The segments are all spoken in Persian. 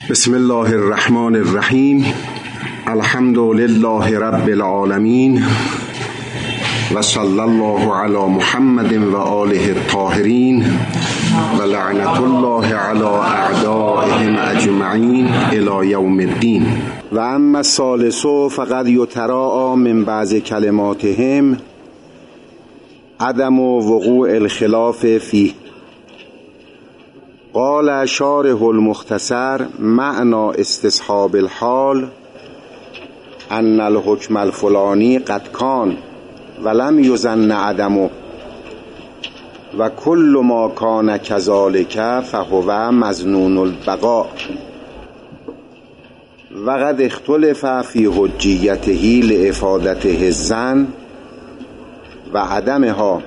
بسم الله الرحمن الرحیم. الحمد لله رب العالمین و صلی الله علی محمد و آله الطاهرین و لعنت الله علی اعدائهم اجمعین الی یوم الدین. و اما الثالث فقد یتراءی من بعض کلماتهم عدم وقوع الخلاف فیه. قال شارح المختصر معنى استصحاب الحال ان الحكم الفلاني قد كان ولم يظن عدمه و كل ما كان كذلك فهو مظنون البقاء وقد اختلف في حجيته لإفادته الظن و عدمها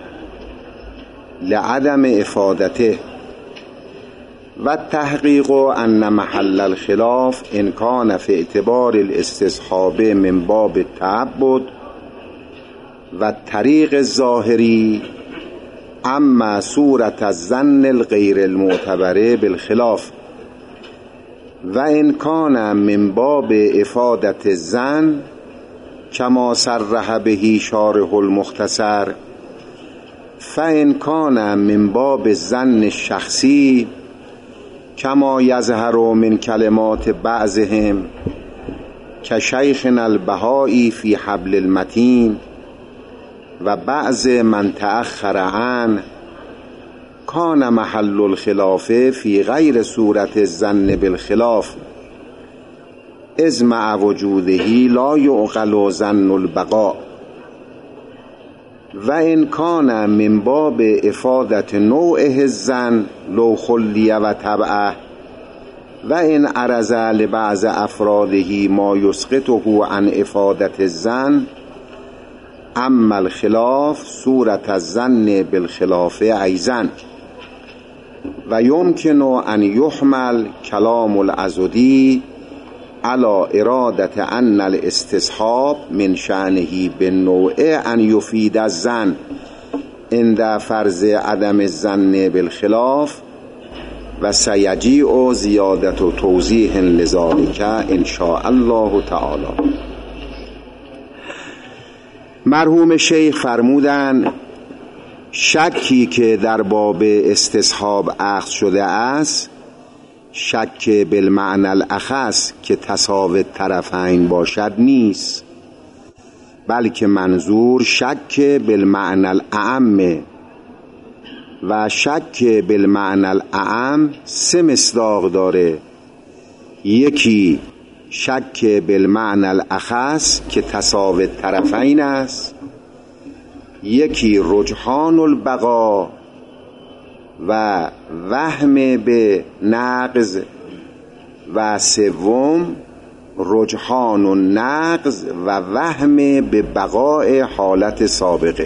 لعدم افادته و التحقیق ان محل الخلاف ان کان فی اعتبار الاستصحاب من باب التعبد و طریق الظاهری اما صورت الظن الغیر المعتبره بالخلاف و ان کان من باب افادت الظن کما صرح به شارح المختصر فان کان من باب الظن الشخصی کما یظهر من کلمات بعضهم کشیخنا البهایی فی حبل المتین و بعض من تأخر عنه کان محل الخلاف فی غیر صورت الظن بالخلاف اذ مع وجوده لا یعقل ظن البقاء و ان کان من باب افادت نوعه الظن لو خلی و تبعه و ان عرض لبعض افراده ما یسقطه عن افادت الظن اما الخلاف صورت الظن بالخلاف ایضا و یمکن ان یحمل کلام العضدی على ارادت ان الاستصحاب من شأنه بالنوع ان یفید الظن عند فرض عدم الظن بالخلاف و سیجیء زیادت و توضیح لذلک ان شاء الله تعالی. مرحوم شیخ فرمودند شکی که در باب استصحاب اخذ شده است شک بالمعنى الاخص که تساوی طرفین باشد نیست، بلکه منظور شک بالمعنى الاعم و شک بالمعنى الاعم سه مصداق داره. یکی شک بالمعنى الاخص که تساوی طرفین است، یکی رجحان البقا و وهم به نقض و سوم رجحان النقض و وهم به بقای حالت سابقه.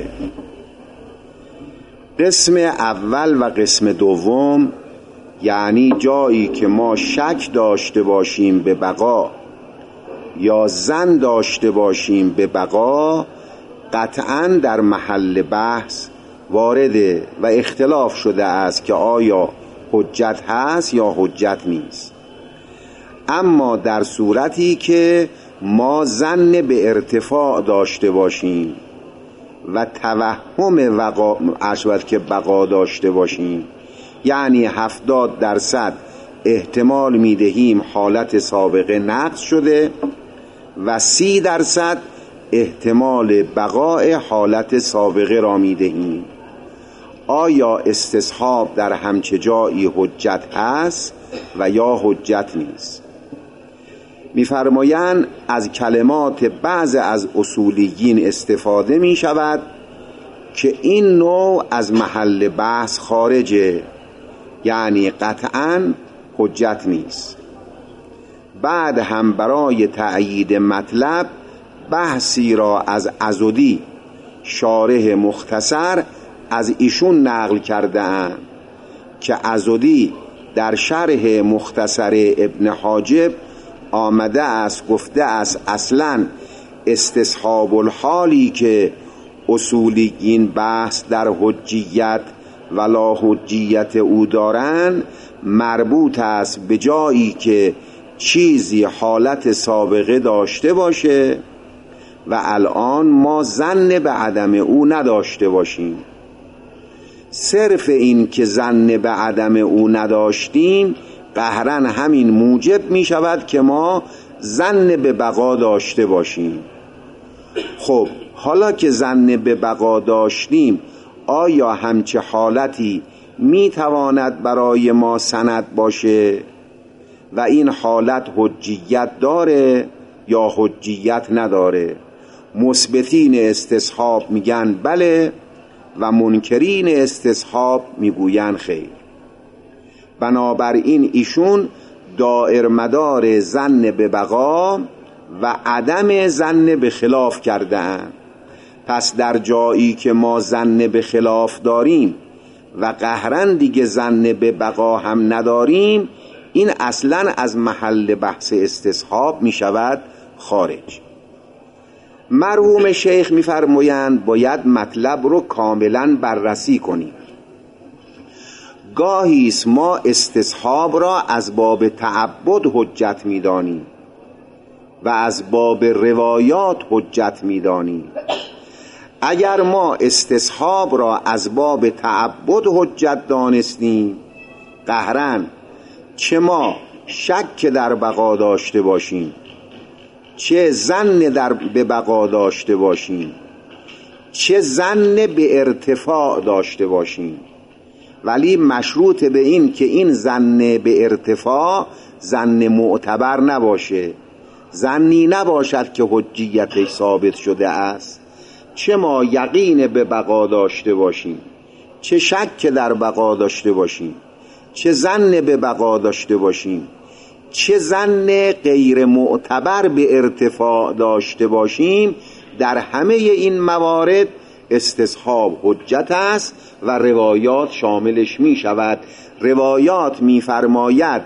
قسم اول و قسم دوم یعنی جایی که ما شک داشته باشیم به بقا یا ظن داشته باشیم به بقا قطعاً در محل بحث وارده و اختلاف شده است که آیا حجت هست یا حجت نیست. اما در صورتی که ما ظن به ارتفاع داشته باشیم و توهم بقا داشته باشیم، یعنی 70% احتمال میدهیم حالت سابقه نقض شده و 30% احتمال بقای حالت سابقه را میدهیم، آیا استصحاب در همچه جایی حجت هست و یا حجت نیست؟ می‌فرمایند از کلمات بعض از اصولیین استفاده می شود که این نوع از محل بحث خارجه، یعنی قطعاً حجت نیست. بعد هم برای تأیید مطلب بحثی را از عضدی شارح مختصر از ایشون نقل کرده اند که عضدی در شرح مختصر ابن حاجب آمده است گفته است اصلا استصحاب الحالی که اصولیین بحث در حجیت ولا حجیت او دارن مربوط است به جایی که چیزی حالت سابقه داشته باشه و الان ما ظن به عدم او نداشته باشیم. صرف این که ظن به عدم او نداشتیم قهراً همین موجب می شود که ما ظن به بقا داشته باشیم. خب حالا که ظن به بقا داشتیم، آیا همچه حالتی می تواند برای ما سند باشه و این حالت حجیت داره یا حجیت نداره؟ مثبتین استصحاب میگن بله و منکرین استصحاب میگوین خیر. بنابراین ایشون دائر مدار ظن به بقا و عدم ظن به خلاف کرده‌اند. پس در جایی که ما ظن به خلاف داریم و قهراً دیگه ظن به بقا هم نداریم، این اصلاً از محل بحث استصحاب می شود خارج. مرحوم شیخ می فرمایند باید مطلب رو کاملاً بررسی کنیم. گاهی است ما استصحاب را از باب تعبد حجت می دانیم و از باب روایات حجت می دانیم. اگر ما استصحاب را از باب تعبد حجت دانستیم، قهراً چه ما شک در بقا داشته باشیم، چه ظن به بقا داشته باشیم، چه ظن به ارتفاع داشته باشیم، ولی مشروط به این که این ظن به ارتفاع ظن معتبر نباشه، ظنی نباشد که حجیتش ثابت شده است. چه ما یقین به بقا داشته باشیم، چه شک در بقا داشته باشیم، چه ظن به بقا داشته باشیم، چه ظن غیر معتبر به ارتفاع داشته باشیم، در همه این موارد استصحاب حجت است و روایات شاملش می شود. روایات می فرماید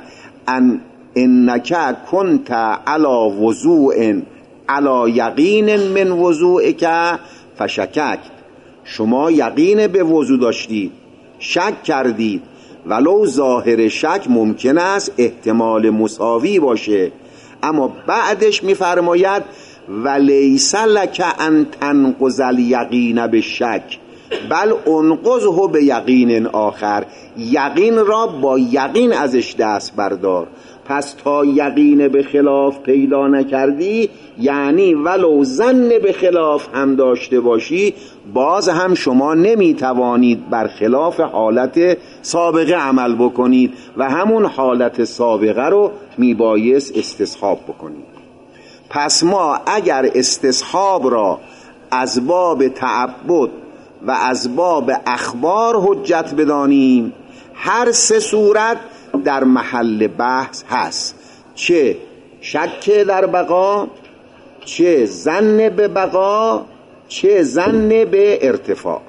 انک کنت علی وضوء علی یقین من وضوءک فشککت. شما یقین به وضو داشتید، شک کردید، ولو ظاهر شک ممکن است احتمال مساوی باشه، اما بعدش میفرماید ولیس لک ان تنقض الیقین بالشک بل انقضه به یقین آخر. یقین را با یقین ازش دست بردار. پس تا یقین به خلاف پیدا نکردی، یعنی ولو ظن به خلاف هم داشته باشی، باز هم شما نمیتوانید بر خلاف حالت سابقه عمل بکنید و همون حالت سابقه رو میبایست استصحاب بکنید. پس ما اگر استصحاب را از باب تعبد و از باب اخبار حجت بدانیم، هر سه صورت در محل بحث هست، چه شک در بقا، چه ظن به بقا، چه ظن به ارتفاع.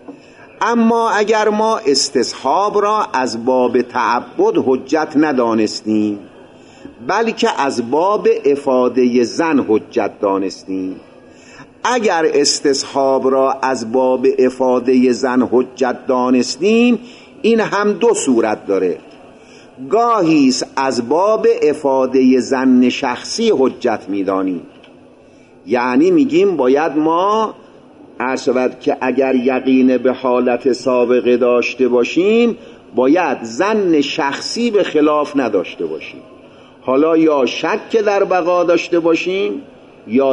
اما اگر ما استصحاب را از باب تعبد حجت ندانستیم، بلکه از باب افاده ظن حجت دانستیم، اگر استصحاب را از باب افاده ظن حجت دانستیم، این هم دو صورت داره. گاهی از باب افاده ظن شخصی حجت می‌دانیم، یعنی میگیم باید ما عرض شود که اگر یقین به حالت سابقه داشته باشیم، باید ظن شخصی به خلاف نداشته باشیم. حالا یا شک در بقا داشته باشیم یا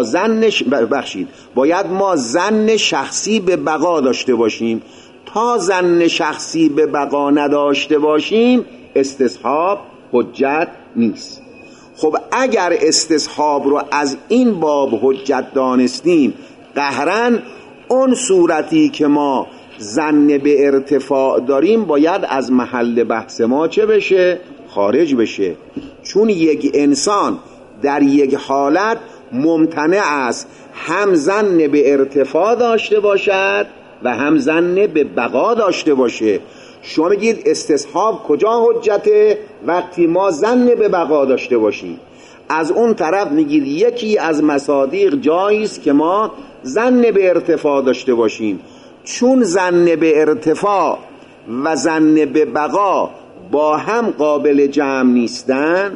باید ما ظن شخصی به بقا داشته باشیم. تا ظن شخصی به بقا نداشته باشیم استصحاب حجت نیست. خب اگر استصحاب رو از این باب حجت دانستیم، قهراً اون صورتی که ما ظن به ارتفاع داریم باید از محل بحث ما چه بشه؟ خارج بشه. چون یک انسان در یک حالت ممتنع است هم ظن به ارتفاع داشته باشد و هم ظن به بقا داشته باشه. شما میگید استصحاب کجا حجته؟ وقتی ما ظن به بقا داشته باشیم. از اون طرف میگید یکی از مصادیق جاییست که ما ظن به ارتفاع داشته باشیم. چون ظن به ارتفاع و ظن به بقا با هم قابل جمع نیستن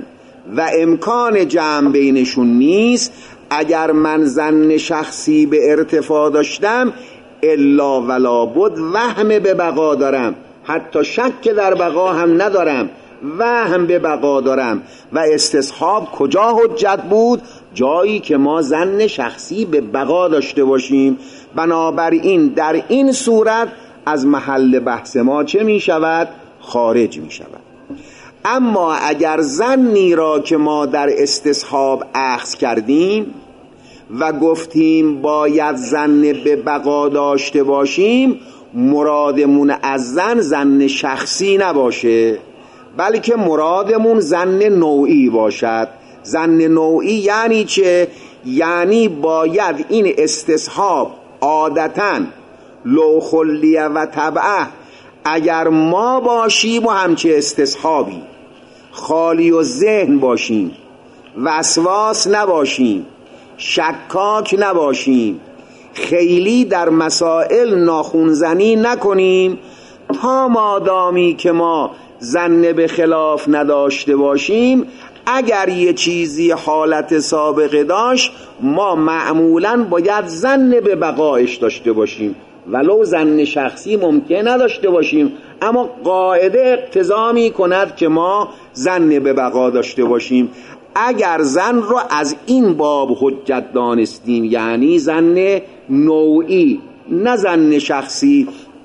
و امکان جمع بینشون نیست، اگر من ظن شخصی به ارتفاع داشتم الا ولا بد وهم به بقا دارم، حتی شک در بقا هم ندارم، وهم به بقا دارم. و استصحاب کجا حجت بود؟ جایی که ما ظن شخصی به بقا داشته باشیم. بنابراین در این صورت از محل بحث ما چه می شود؟ خارج می شود. اما اگر ظنی را که ما در استصحاب اخذ کردیم و گفتیم باید ظن به بقا داشته باشیم، مرادمون از ظن شخصی نباشه، بلکه مرادمون ظن نوعی باشد. ظن نوعی یعنی چه؟ یعنی باید این استصحاب عادتاً لو خلیه و طبعه، اگر ما باشیم و همچه استصحابی خالی و ذهن باشیم، وسواس نباشیم، شکاک نباشیم، خیلی در مسائل ناخونزنی نکنیم، تا مادامی که ما ظن به خلاف نداشته باشیم، اگر یه چیزی حالت سابقه داشت ما معمولاً باید ظن به بقایش داشته باشیم، ولو ظن شخصی ممکن نداشته باشیم، اما قاعده اقتضا می کند که ما ظن به بقا داشته باشیم. اگر ظن رو از این باب حجت دانستیم، یعنی ظن نوعی نه ظن شخصی،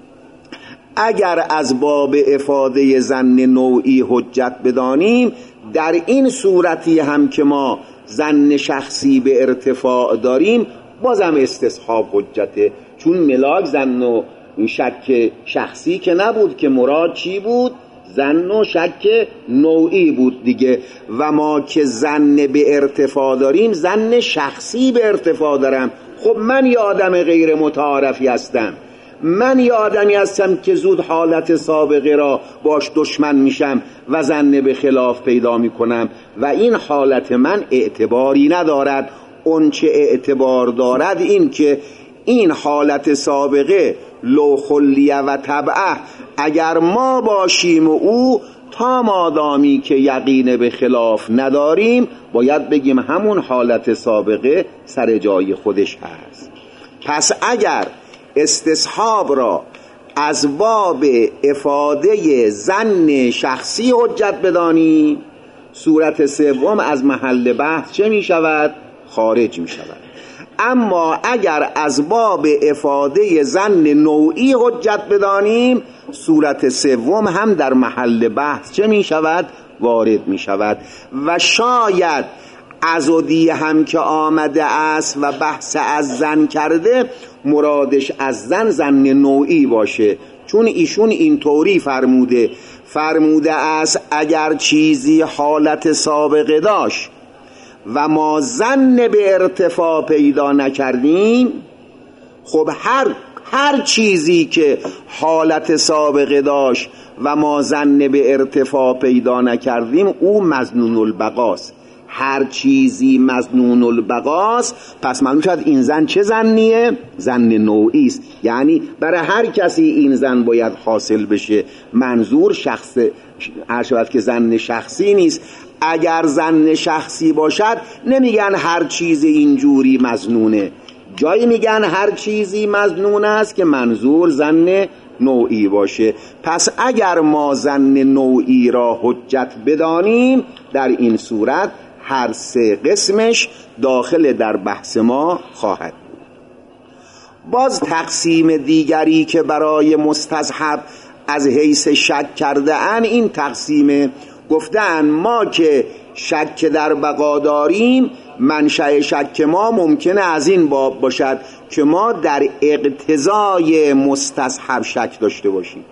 اگر از باب افاده ظن نوعی حجت بدانیم، در این صورتی هم که ما ظن شخصی به ارتفاع داریم بازم استصحاب حجته، چون ملاک ظن و شک شخصی که نبود، که مراد چی بود؟ ظن و شک نوعی بود دیگه. و ما که ظن به ارتفاع داریم، ظن شخصی به ارتفاع دارم. خب من یه آدم غیر متعارفی هستم، من یه آدمی هستم که زود حالت سابقه را باش دشمن میشم و ظن به خلاف پیدا میکنم و این حالت من اعتباری ندارد. اون چه اعتبار دارد این که این حالت سابقه لو خلیه و طبعه اگر ما باشیم و او، تا مادامی که یقین به خلاف نداریم باید بگیم همون حالت سابقه سر جای خودش هست. پس اگر استصحاب را از باب افاده ظن شخصی حجت بدانیم، صورت سوم از محل بحث چه می شود؟ خارج می شود. اما اگر از باب افاده ظن نوعی حجت بدانیم، صورت سوم هم در محل بحث چه می شود؟ وارد می شود. و شاید عزدی هم که آمده است و بحث از ظن کرده، مرادش از ظن نوعی باشه، چون ایشون اینطوری فرموده است اگر چیزی حالت سابقه داشت و ما ظن به ارتفاع پیدا نکردیم، خب هر چیزی که حالت سابقه داشت و ما ظن به ارتفاع پیدا نکردیم او مظنون البقاست. هر چیزی مظنون البقاست، پس معلوم شد این ظن چه ظنیه؟ ظن نوعی است. یعنی برای هر کسی این ظن باید حاصل بشه. منظور شخص شود که ظن شخصی نیست. اگر ظن شخصی باشد نمیگن هر چیز اینجوری مظنونه، جایی میگن هر چیزی مظنون است که منظور ظن نوعی باشه. پس اگر ما ظن نوعی را حجت بدانیم، در این صورت هر سه قسمش داخل در بحث ما خواهد بود. باز تقسیم دیگری که برای مستصحب از حیث شک کرده ان، این تقسیم گفتن ما که شک در بقا داریم، منشأ شک ما ممکنه از این باب باشد که ما در اقتضای مستصحب شک داشته باشیم.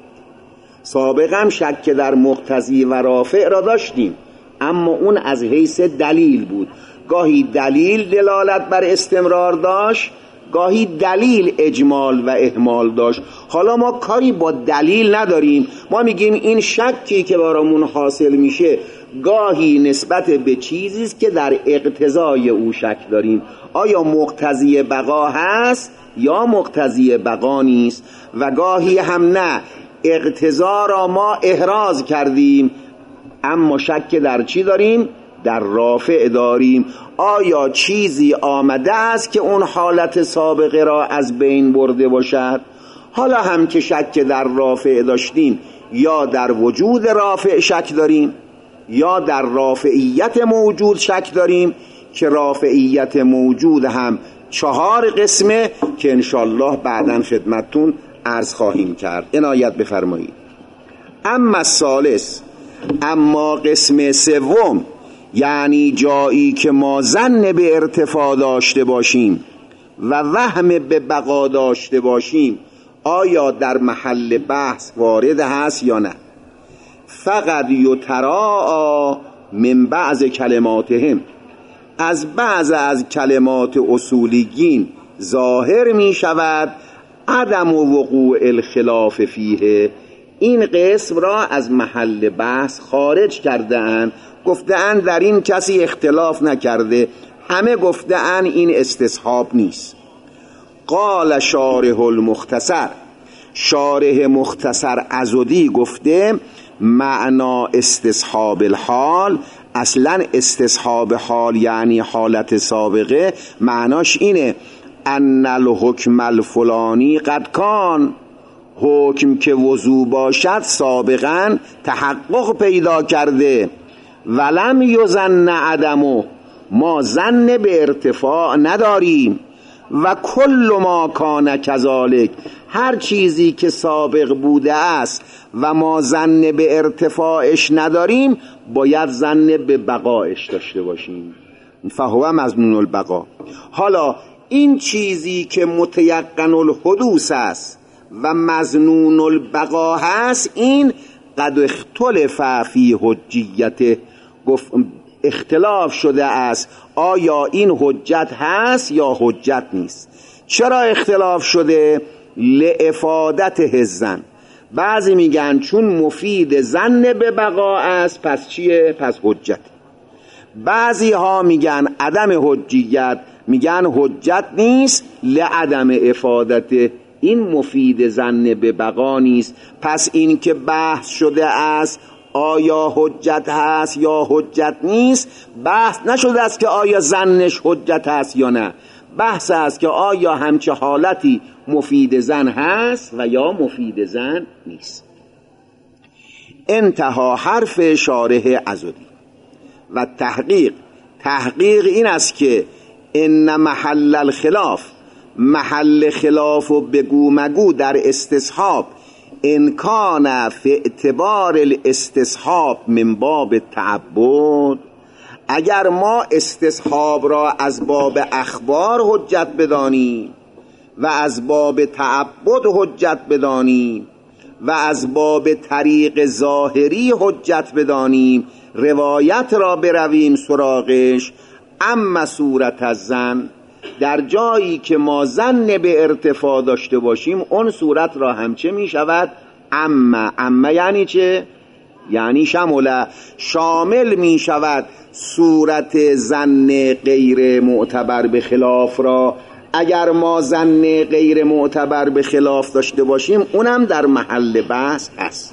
سابقا شک در مقتضی و رافع را داشتیم، اما اون از حیث دلیل بود. گاهی دلیل دلالت بر استمرار داشت، گاهی دلیل اجمال و اهمال داشت. حالا ما کاری با دلیل نداریم، ما میگیم این شکی که برامون حاصل میشه گاهی نسبت به چیزی است که در اقتضای او شک داریم، آیا مقتضی بقا هست یا مقتضی بقا نیست. و گاهی هم نه، اقتضا را ما احراز کردیم اما شک در چی داریم؟ در رافع داریم، آیا چیزی آمده است که اون حالت سابقه را از بین برده باشد؟ حالا هم که شک در رافع داشتیم، یا در وجود رافع شک داریم یا در رافعیت موجود شک داریم، که رافعیت موجود هم 4 قسمه که انشالله بعداً خدمتتون عرض خواهیم کرد. عنایت بفرمایید. اما الثالث، اما قسم سوم، یعنی جایی که ما ظن به ارتفاع داشته باشیم و وهم به بقا داشته باشیم، آیا در محل بحث وارد هست یا نه؟ فقط یتراء من بعض کلماتهم، از بعض از کلمات اصولیین ظاهر می شود عدم وقوع الخلاف فیه. این قسم را از محل بحث خارج کرده اند، گفته اند در این کسی اختلاف نکرده، همه گفته اند این استصحاب نیست. قال شارح المختصر، شارح مختصر عضدی گفته معنا استصحاب الحال، اصلا استصحاب حال یعنی حالت سابقه، معناش اینه ان الحکم الفلانی قد کان، حکم که وضوع باشد سابقا تحقق پیدا کرده، ولم یظن عدمه، ما ظن به ارتفاع نداریم، و کل ما کان کذالک، هر چیزی که سابق بوده است و ما ظن به ارتفاعش نداریم، باید ظن به بقایش داشته باشیم، فهو مظنون البقا. حالا این چیزی که متیقن الحدوث است و مظنون البقا هست، این قد اختلف فی حجیته، اختلاف شده است آیا این حجت هست یا حجت نیست. چرا اختلاف شده؟ لافادت الظن، بعضی میگن چون مفید ظن به بقا است پس چیه؟ پس حجت. بعضی ها میگن عدم حجیت، میگن حجت نیست لعدم افادت، این مفید ظن به بقا نیست. پس این که بحث شده است آیا حجت هست یا حجت نیست، بحث نشده است که آیا ظنش حجت هست یا نه، بحث است که آیا همچه حالتی مفید ظن هست و یا مفید ظن نیست. انتها حرف شارح عضدی. و تحقیق این است که ان محل الخلاف، محل خلاف و بگو مگو در استصحاب، ان کان فی اعتبار الاستصحاب من باب تعبد، اگر ما استصحاب را از باب اخبار حجت بدانیم و از باب تعبد حجت بدانیم و از باب طریق ظاهری حجت بدانیم، روایت را برویم سراغش، اما صورت الظن، در جایی که ما ظن به ارتفاع داشته باشیم، اون صورت را هم چه می شود؟ اما یعنی چه؟ یعنی شامل می شود صورت ظن غیر معتبر به خلاف را. اگر ما ظن غیر معتبر به خلاف داشته باشیم، اونم در محل بحث هست،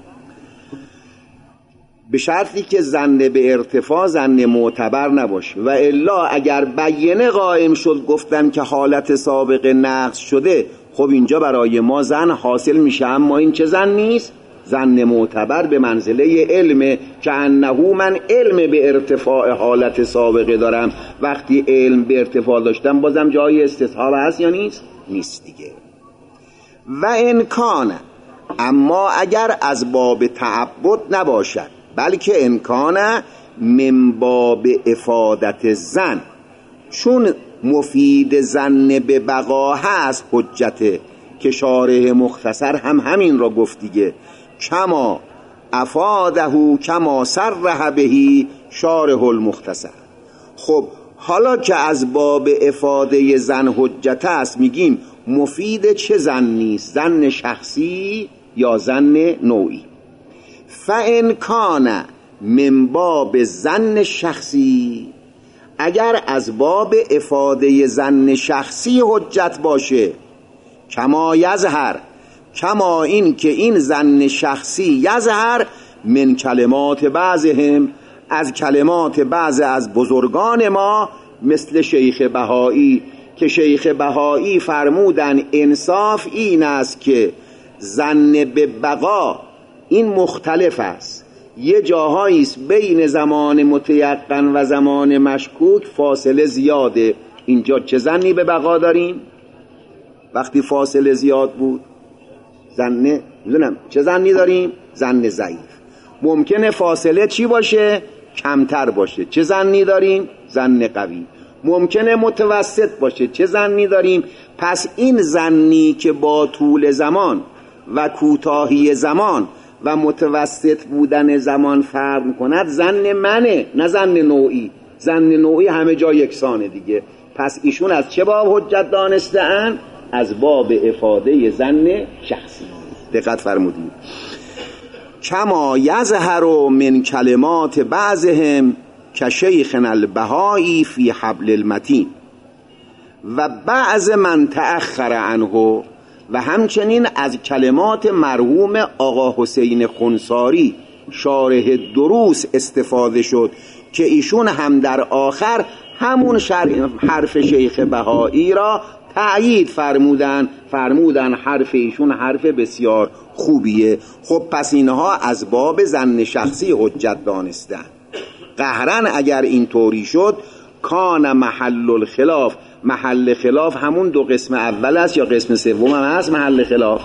به شرطی که ظن به ارتفاع ظن معتبر نباشه. و الا اگر بیینه قائم شد گفتن که حالت سابقه نقض شده، خب اینجا برای ما ظن حاصل میشه، اما این چه ظن نیست؟ ظن معتبر به منزله علم، که انه من علم به ارتفاع حالت سابقه دارم، وقتی علم به ارتفاع داشتم بازم جای استصحاب هست یا نیست؟ نیست دیگه. و امکانه، اما اگر از باب تعبد نباشد، بلکه امکانه من باب افادت ظن، چون مفید ظن به بقا هست حجته، که شارح مختصر هم همین را گفت دیگه، کما افاده کما صرح بهی شارح المختصر. خب حالا که از باب افاده ظن حجت است، میگیم مفید چه ظنی است؟ ظن شخصی یا ظن نوعی؟ فان کان من باب ظن شخصی، اگر از باب افاده ظن شخصی حجت باشه، کما یظهر، کما این که این ظن شخصی یظهر من کلمات بعضهم، از کلمات بعض از بزرگان ما مثل شیخ بهایی، که شیخ بهایی فرمودن انصاف این است که ظن به بقا این مختلف است، یه جاهایی است بین زمان متیقن و زمان مشکوک فاصله زیاده. اینجا چه ظنی به بقا داریم؟ وقتی فاصله زیاد بود چه ظنی داریم؟ ظن ضعیف. ممکنه فاصله چی باشه؟ کمتر باشه. چه ظنی داریم؟ ظن قوی. ممکنه متوسط باشه. چه ظنی داریم؟ پس این ظنی که با طول زمان و کوتاهی زمان و متوسط بودن زمان فرق می‌کند ظن منه، نه ظن نوعی. ظن نوعی همه جا یکسانه دیگه. پس ایشون از چه باب حجت دانسته‌اند؟ از باب افاده ظن شخصی. دقت فرمودید. کما یظهر من کلمات بعضهم کشیخنا البهایی فی حبل المتین و بعض من تأخر عنه، و همچنین از کلمات مرحوم آقا حسین خنساری شارح دروس استفاده شد که ایشون هم در آخر همون حرف شیخ بهایی را تأیید فرمودن حرف ایشون حرف بسیار خوبیه. خب پس اینها از باب ظن شخصی حجت دانستن. قهرن اگر این طوری شد کان محل الخلاف، محل خلاف همون دو قسم اول است یا قسم سوم هم هست؟ محل خلاف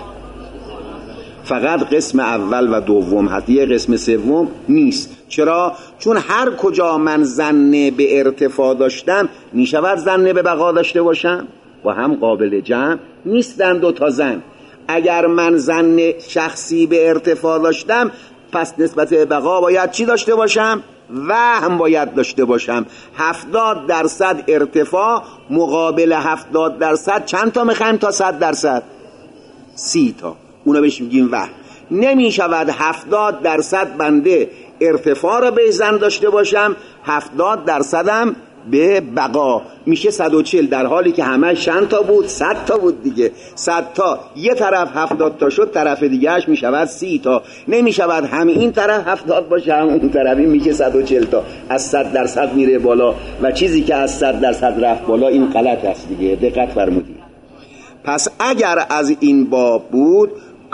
فقط قسم اول و دوم هست، یه قسم سوم نیست. چرا؟ چون هر کجا من ظن به ارتفاع داشتم میشود ظن به بقا داشته باشم و هم قابل جمع نیستند دو تا ظن. اگر من ظن شخصی به ارتفاع داشتم پس نسبت به بقا باید چی داشته باشم؟ وهم باید داشته باشم. 70% ارتفاع مقابل 70% چند تا میخوایم تا 100%؟ 30 تا. اونا بهش میگیم وهم. نمیشود 70% بنده ارتفاع را به ظن داشته باشم 70% هم به بقا، میشه 140، در حالی که همه چند تا بود؟ 100 تا بود دیگه. 100 تا یه طرف 70 تا شد، طرف دیگهش میشود 30 تا. نمیشود هم این طرف 70 باشه هم اون طرفی، میشه 140 تا. از 100% میره بالا و چیزی که از 100% رفت بالا این غلط است دیگه. دقت فرمودید. پس اگر از این باب بود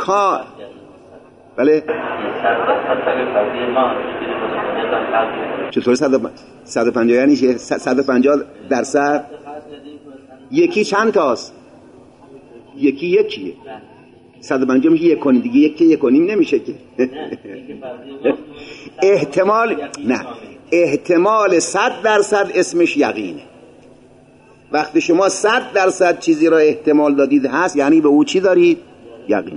بله چطور 150 یعنی چه؟ 150%؟ یکی چند تاست؟ یکیه 150 میشه 1 دیگه، یک کنیم نمیشه که. احتمال 100% اسمش یقینه. وقتی شما 100% چیزی را احتمال دادید هست، یعنی به او چی دارید؟ یقین.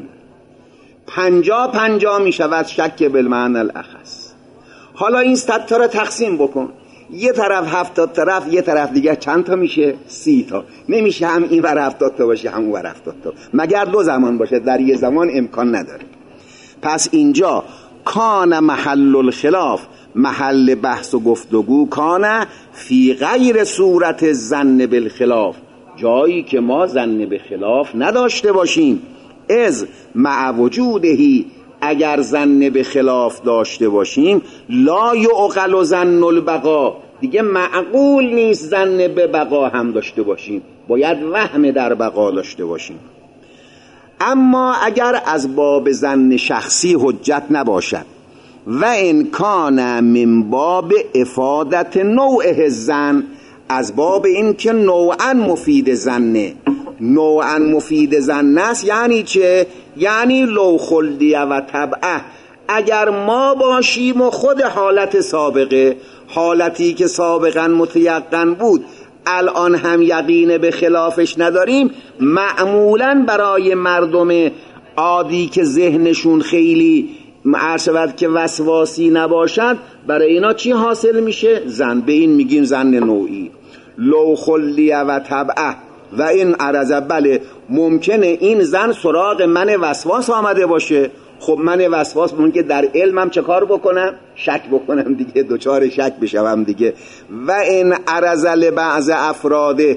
50 میشود شک بالمعنی الاخص. حالا این 100 تا را تقسیم بکن، یه طرف 70 طرف، یه طرف دیگه چند تا میشه؟ 30 تا. نمیشه هم این ور 70 تا باشه هم اون ور 70 تا، مگر دو زمان باشه، در یه زمان امکان نداره. پس اینجا کان محل الخلاف، محل بحث و گفتگو، کان فی غیر صورت ظن بالخلاف، جایی که ما ظن به خلاف نداشته باشیم. از مع وجودهی، اگر ظن به خلاف داشته باشیم، لا یعقل ظن البقا، دیگه معقول نیست ظن به بقا هم داشته باشیم، باید وهم در بقا داشته باشیم. اما اگر از باب ظن شخصی حجت نباشد و ان کان من باب افادت نوع الظن، از باب این که نوعا مفید ظنه، نوعا مفید ظن است. یعنی چه؟ یعنی لو خلدیه و طبعه، اگر ما باشیم و خود حالت سابقه، حالتی که سابقا متیقن بود الان هم یقین به خلافش نداریم، معمولا برای مردم عادی که ذهنشون خیلی معرشود که وسواسی نباشد، برای اینا چی حاصل میشه؟ ظن. به این میگیم ظن نوعی. لو خلیه و طبعه و این عرضه، بله ممکنه این ظن سراغ من وسواس آمده باشه. خب من وسواس ممکنه در علمم چه کار بکنم؟ شک بکنم دیگه، دوچار شک بشوم دیگه. و این عرضه لبعض افراده،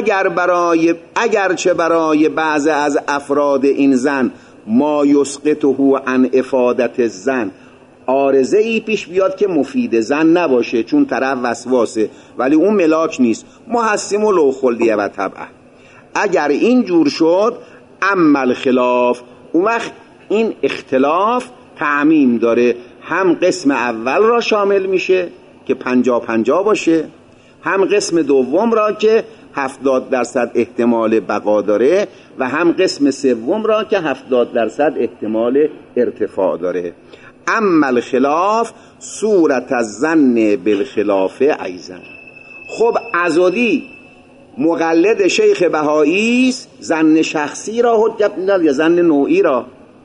اگرچه برای بعض از افراد این ظن ما یسقطه عن افادت الظن، عارضه ای پیش بیاد که مفید زن نباشه، چون طرف وسواسه ولی اون ملاک نیست، محسم و لو خلدیه و طبعه. اگر این جور شد عمل خلاف، اون وقت این اختلاف تعمیم داره، هم قسم اول را شامل میشه که 50-50 باشه، هم قسم دوم را که 70% احتمال بقا داره و هم قسم سوم را که 70% احتمال ارتفاع داره. اما الخلاف صورت الظن بالخلاف ایضا. خب عضدی مقلد شیخ بهایی است، ظن شخصی را حجت میداد یا ظن نوعی را؟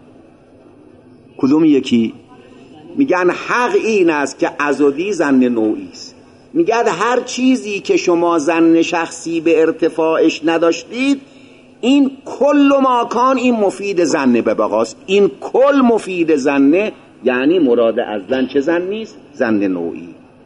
کدوم یکی؟ میگن حق این است که عضدی ظن نوعی است. میگن هر چیزی که شما ظن شخصی به ارتفاعش نداشتید، این کل ماکان این مفید ظن به بقاست. این کل مفید ظنه، یعنی مراد از ظن چه ظنی است؟ ظن نوعی.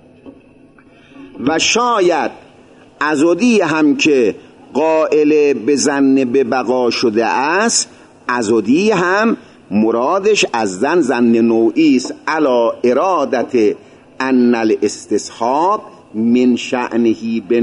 و شاید عضدی هم که قائل به ظن به بقا شده است، عضدی هم مرادش از ظن نوعی است، علی ارادت ان الاستصحاب من شأنه به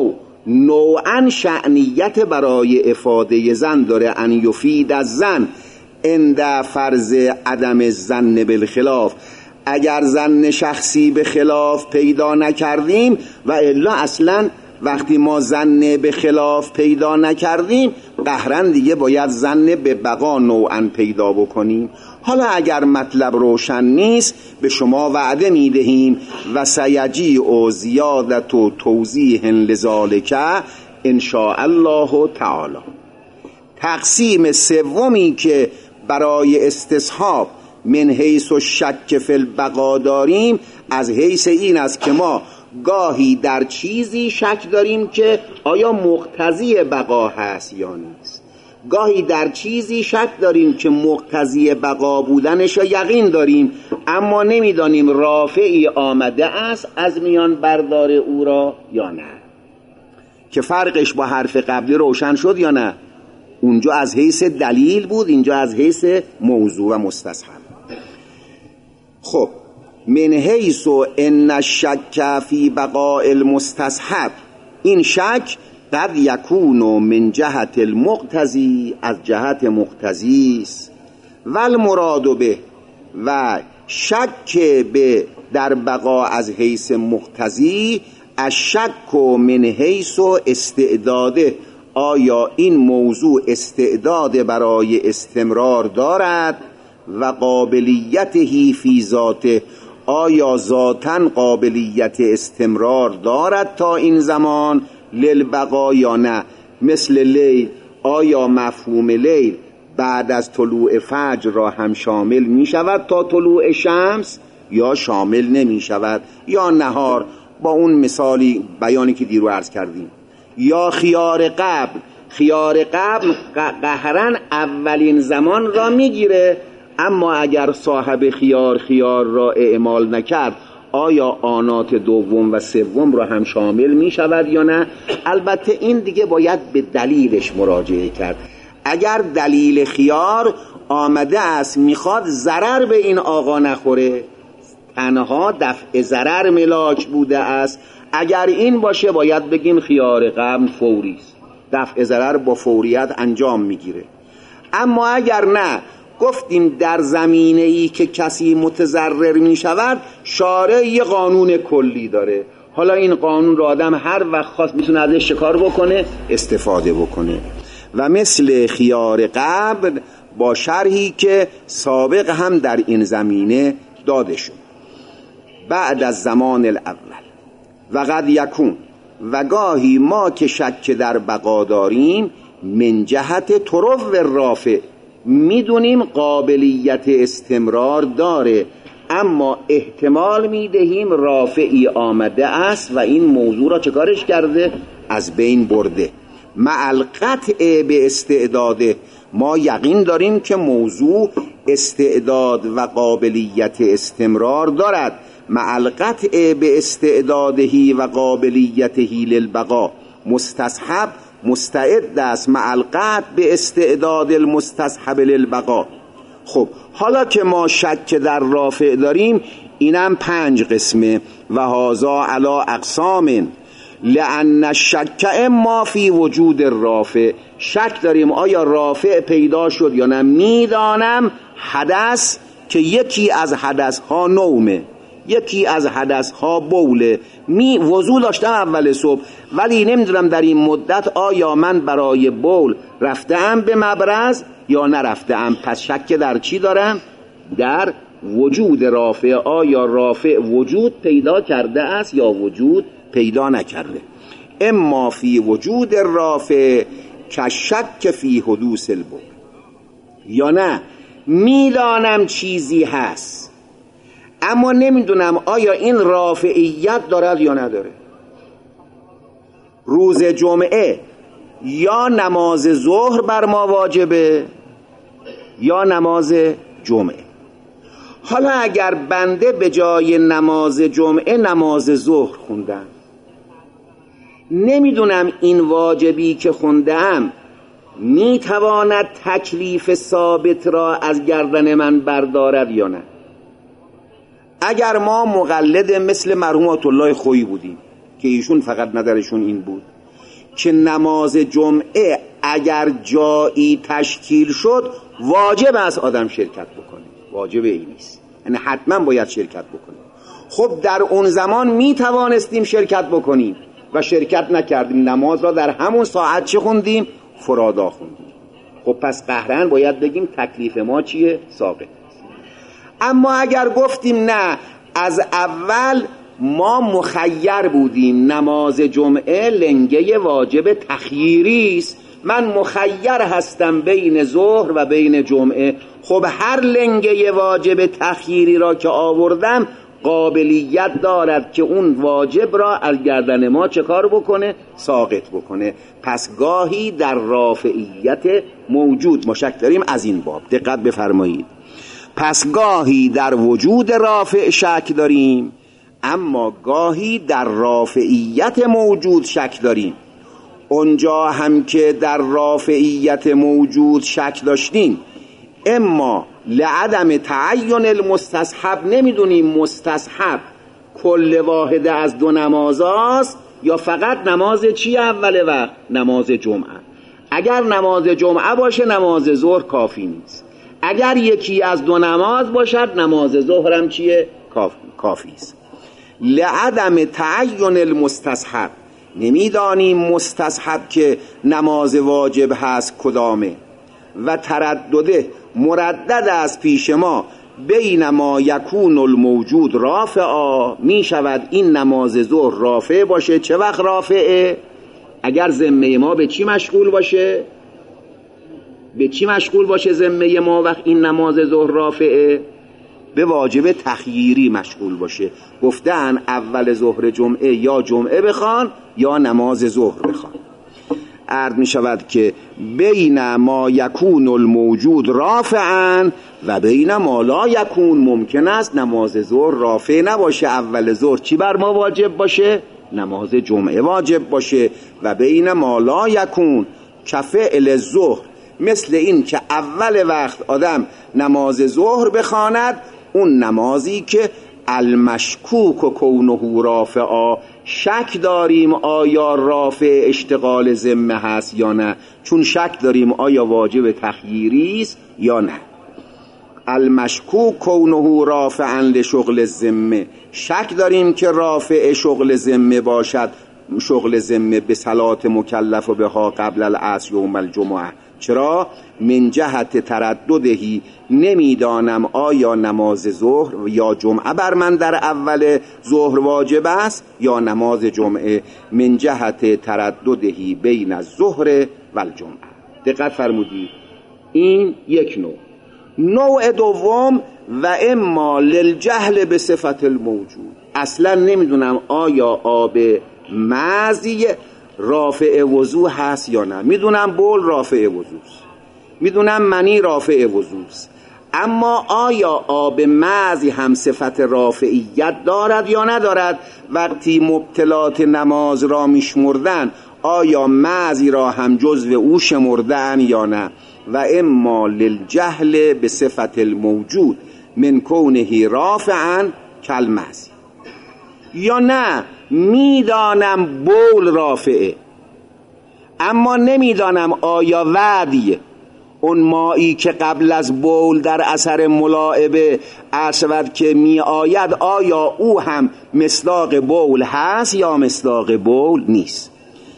نوعا شأنیت برای افاده ظن داره، ان یفید از ظن عند فرض عدم الظن بالخلاف. اگر ظن شخصی به خلاف پیدا نکردیم و الا اصلا وقتی ما ظن به خلاف پیدا نکردیم قهرا دیگه باید ظن به بقا نوعا پیدا بکنیم. حالا اگر مطلب روشن نیست به شما وعده میدهیم و سیجیء زیادت و توضیح لذالک ان شاء الله تعالی. تقسیم سومی که برای استصحاب من حیث و شک فی البقا داریم از حیث این است که ما گاهی در چیزی شک داریم که آیا مقتضی بقا هست یا نیست، گاهی در چیزی شک داریم که مقتضی بقا بودنش را یقین داریم اما نمیدانیم رافعی آمده است از میان بردار او را یا نه. که فرقش با حرف قبلی روشن شد یا نه؟ اونجا از حیث دلیل بود، اینجا از حیث موضوع و مستصحب. خب من حیث ان الشک فی بقاء المستصحب، این شک قد یکون من جهت المقتضی، از جهت مقتضی است، و المراد به، و شک به در بقا از حیث مقتضی، الشک من حیث استعداده، آیا این موضوع استعداد برای استمرار دارد و قابلیته فی ذاته، آیا ذاتاً قابلیت استمرار دارد تا این زمان للبقا یا نه. مثل لیل، آیا مفهوم لیل بعد از طلوع فجر را هم شامل می شود تا طلوع شمس یا شامل نمی شود، یا نهار با اون مثالی بیانی که دیرو عرض کردیم، یا خیار قبل. خیار قبل قهرن اولین زمان را میگیره، اما اگر صاحب خیار را اعمال نکرد آیا آنات دوم و سوم را هم شامل می شود یا نه؟ البته این دیگه باید به دلیلش مراجعه کرد. اگر دلیل خیار آمده است میخواد ضرر به این آقا نخوره، تنها دفع ضرر ملاک بوده است، اگر این باشه باید بگیم خیار قبل فوری است، دفع ضرر با فوریت انجام میگیره. اما اگر نه، گفتیم در زمینه ای که کسی متضرر می شود شارع یه قانون کلی داره، حالا این قانون را آدم هر وقت خواست میتونه ازش شکار بکنه، استفاده بکنه. و مثل خیار قبل با شرحی که سابق هم در این زمینه داده شد. بعد از زمان الاول و قد یکون، و گاهی ما که شک در بقا داریم من جهت طرف رافع، میدونیم قابلیت استمرار داره اما احتمال میدهیم رافعی آمده است و این موضوع را چکارش کرده؟ از بین برده. مع القطع به استعداده، ما یقین داریم که موضوع استعداد و قابلیت استمرار دارد. مع القطع به استعداده و قابلیته للبقا، مستصحب مستعد است مع القطع به استعداد المستصحب للبقا. خب حالا که ما شک در رافع داریم، اینم 5 قسمه. و هذا علی اقسام لأن الشک اما فی وجود رافع. شک داریم آیا رافع پیدا شد یا نه. میدانم حدث که یکی از حدث ها نومه، یکی از حدث ها بوله. وضو داشتم اول صبح، ولی نمیدونم در این مدت آیا من برای بول رفتم به مبرز یا نرفتم. پس شک در چی دارم؟ در وجود رافع. آیا رافع وجود پیدا کرده است یا وجود پیدا نکرده. اما فی وجود رافع که شک فی حدوث البول. یا نه میدانم چیزی هست اما نمیدونم آیا این رافعیت دارد یا نداره. روز جمعه یا نماز ظهر بر ما واجبه یا نماز جمعه. حالا اگر بنده به جای نماز جمعه نماز ظهر خوندم، نمیدونم این واجبی که خوندم میتواند تکلیف ثابت را از گردن من بردارد یا نه. اگر ما مقلد مثل مرحوم آیت الله خویی بودیم که ایشون فقط نظرشون این بود که نماز جمعه اگر جایی تشکیل شد واجب است آدم شرکت بکنه، واجب این نیست، یعنی حتما باید شرکت بکنه. خب در اون زمان می توانستیم شرکت بکنیم و شرکت نکردیم. نماز را در همون ساعت چه خوندیم؟ فرادا خوندیم. خب پس قهرن باید بگیم تکلیف ما چیه؟ ساقط. اما اگر گفتیم نه، از اول ما مخیر بودیم، نماز جمعه لنگه واجب تخییری است، من مخیر هستم بین ظهر و بین جمعه. خب هر لنگه واجب تخییری را که آوردم قابلیت دارد که اون واجب را از گردن ما چه کار بکنه؟ ساقط بکنه. پس گاهی در رافعیت موجود ما شک داریم. از این باب دقت بفرمایید. پس گاهی در وجود رافع شک داریم، اما گاهی در رافعیت موجود شک داریم. اونجا هم که در رافعیت موجود شک داشتیم، اما لعدم تعین المستصحب، نمیدونیم مستصحب کل واحده از دو نماز است یا فقط نماز چی اول وقت؟ نماز جمعه. اگر نماز جمعه باشه نماز ظهر کافی نیست. اگر یکی از دو نماز باشد نماز ظهر هم چیه؟ کافی است. لعدم تعین المستصحب، نمیدانیم مستصحب که نماز واجب هست کدامه. و تردده مردد از پیش ما بین ما یکون الموجود رافعا، می شود این نماز ظهر رافع باشه. چه وقت رافعه؟ اگر ذمه ما به چی مشغول باشه؟ به چی مشغول باشه ذمه ما وقت این نماز ظهر رافعه؟ به واجب تخییری مشغول باشه. گفتن اول ظهر جمعه یا جمعه بخوان یا نماز ظهر بخوان. عرض می شود که بین ما یکون الموجود رافعا و بین ما لا یکون، ممکن است نماز ظهر رافع نباشه. اول ظهر چی بر ما واجب باشه؟ نماز جمعه واجب باشه. و بین ما لا یکون کفعل الظهر، مثل این که اول وقت آدم نماز ظهر بخواند، اون نمازی که المشکوک و کونه رافعا، شک داریم آیا رافع اشتغال ذمه هست یا نه، چون شک داریم آیا واجب تخییری است یا نه. المشکوک کونه رافعا لشغل ذمه، شک داریم که رافع شغل ذمه باشد، شغل ذمه به صلات مکلف و بها قبل العصر یوم الجمعه. چرا؟ من جهت ترددهی، نمیدانم آیا نماز ظهر یا جمعه بر من در اول ظهر واجب است یا نماز جمعه. من جهت ترددهی بین الظهر و الجمعه. دقت فرمودید. این یک نوع. نوع دوم و اما للجهل به صفت الموجود، اصلا نمیدونم آیا آب مزی رافع وضو هست یا نه. میدونم بول رافع وضوست، میدونم منی رافع وضوست، اما آیا آب مزی هم صفت رافعیت دارد یا ندارد؟ وقتی مبطلات نماز را میشمردن آیا مزی را هم جزو او شمردن یا نه؟ و اما للجهل به صفت الموجود من کونه رافعا کالمزی، یا نه میدانم بول رافعه اما نمیدانم آیا وعدیه اون مایی که قبل از بول در اثر ملاعبه عرشود که می آید آیا او هم مصداق بول هست یا مصداق بول نیست.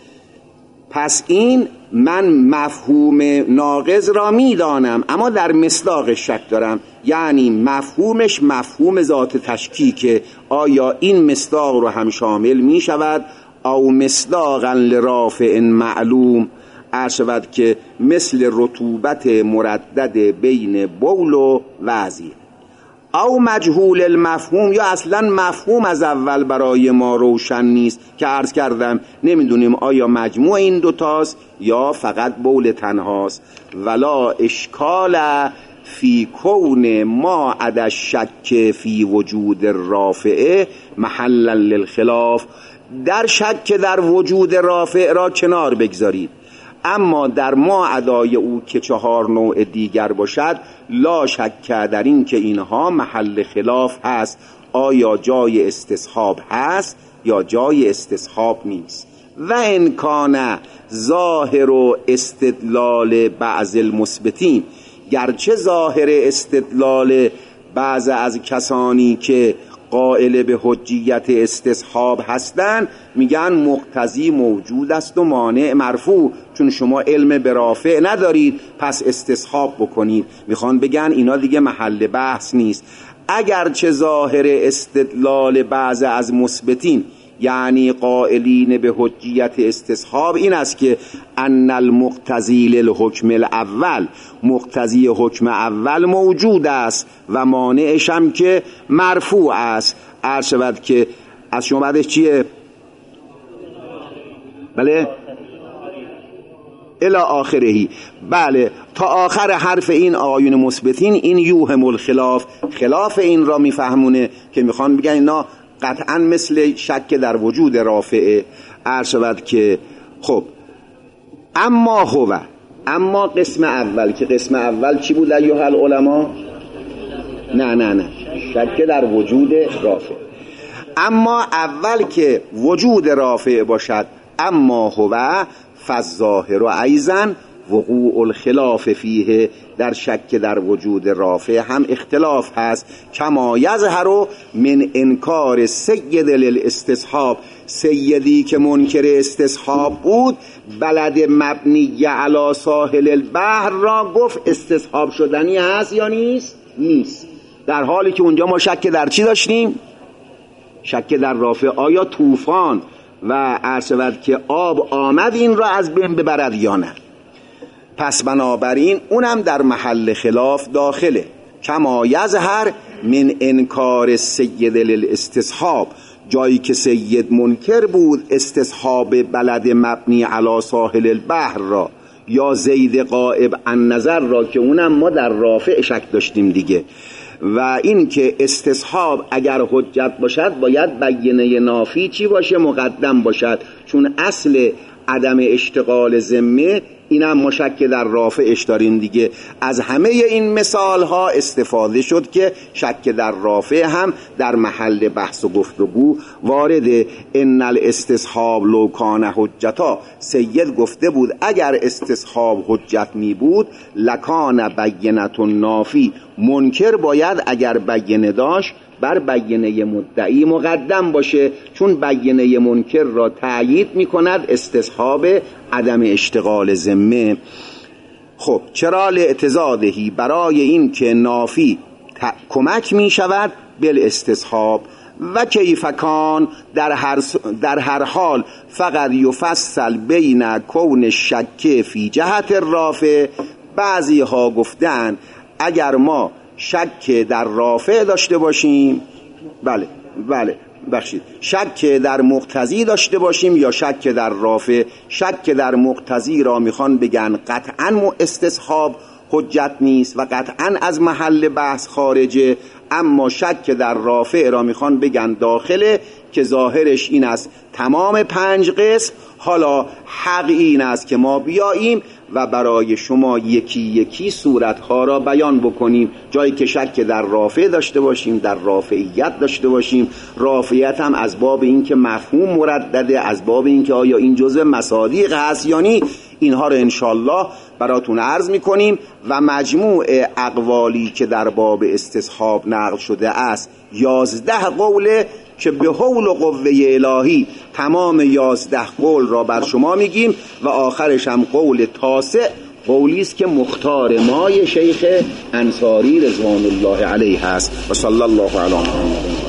پس این من مفهوم ناقض را میدانم اما در مصداق شک دارم، یعنی مفهومش مفهوم ذات تشکیکه، آیا این مصداق رو هم شامل می شود او مصداقا لرافع معلوم عرشود که مثل رطوبت مردد بین بول و وضی، او مجهول المفهوم یا اصلا مفهوم از اول برای ما روشن نیست که عرض کردم نمیدونیم آیا مجموع این دوتاست یا فقط بول تنهاست. ولا اشکال فی کون ما عدا شک فی وجود رافعه محلا للخلاف، در شک در وجود رافع را کنار بگذارید، اما در ما عدای او که 4 نوع دیگر باشد لا شک در این که اینها محل خلاف هست، آیا جای استصحاب هست یا جای استصحاب نیست. و ان کان ظاهر و استدلال بعض المثبتین، گرچه ظاهر استدلال بعض از کسانی که قائل به حجیت استصحاب هستند میگن مقتضی موجود است و مانع مرفوع، چون شما علم به رافع ندارید پس استصحاب بکنید، میخوان بگن اینا دیگه محل بحث نیست. اگرچه ظاهر استدلال بعض از مثبتین یعنی قائلین به حجیت استصحاب این است که ان المقتضی للحکم الاول، مقتضی حکم اول موجود است و مانعش هم که مرفوع است. عرض شود که از شما بعدش چیه؟ بله الی آخرهی، بله تا آخر حرف این آیون مثبتین. این یوهم الخلاف، خلاف این را میفهمونه که میخوان بگن اینا قطعا مثل شک در وجود رافعه. عرض شود که خب اما قسم اول، که قسم اول چی بود ایها العلماء؟ نه شک در وجود رافع. اما اول که وجود رافع باشد اما هو فالظاهر ایضا وقوع الخلاف فیه، در شک در وجود رافع هم اختلاف هست. کما یظهر من انکار سید للاستصحاب، سیدی که منکر استصحاب بود بلد مبنی علی ساحل البحر را گفت استصحاب شدنی هست یا نیست، در حالی که اونجا ما شک در چی داشتیم؟ شک در رافع، آیا طوفان و عرض شود که آب آمد این را از بین ببرد یا نه. پس بنابراین اونم در محل خلاف داخله. کما یظهر من انکار سید للاستصحاب، جایی که سید منکر بود استصحاب بلد مبنی علی ساحل البحر را یا زید غائب عن نظر را، که اونم ما در رافع شک داشتیم دیگه. و این که استصحاب اگر حجت باشد باید بینه نافی چی باشه؟ مقدم باشد، چون اصل عدم اشتغال ذمه اینم ما شک در رافعش داریم دیگه. از همه این مثال ها استفاده شد که شک در رافع هم در محل بحث و گفتگو وارد. ان الاستصحاب لو کان حجتا، سید گفته بود اگر استصحاب حجت می بود لکان بینة نافی، منکر باید اگر بینه داشت بر بینه مدعی مقدم باشه، چون بینه منکر را تأیید می کند استصحاب عدم اشتغال ذمه. خب چرا؟ لاعتضادهی، برای این که نافی کمک می شود بالاستصحاب. و کیف کان، در هر حال فقط یفصل بین کون شک فی جهت الرافع. بعضی ها گفتن اگر ما شک در رافع داشته باشیم، بله بخشید، شک در مقتضی داشته باشیم یا شک در رافع، شک در مقتضی را میخوان بگن قطعا استصحاب حجت نیست و قطعا از محل بحث خارجه، اما شک در رافع را میخوان بگن داخله که ظاهرش این است تمام 5 قسم. حالا حق این است که ما بیاییم و برای شما یکی یکی صورتها را بیان بکنیم، جایی که شک در رافع داشته باشیم، در رافعیت داشته باشیم. رافعیت هم از باب این که مفهوم مردده، از باب این که آیا این جزء مصادیق هست یا نی. اینها رو انشالله براتون عرض میکنیم و مجموع اقوالی که در باب استصحاب نقل شده است 11 قوله که به حول و قوه الهی تمام 11 قول را بر شما میگیم و آخرش هم قول تاسع، قولی است که مختار مای شیخ انصاری رضوان الله علیه است. و صلی الله علی محمد.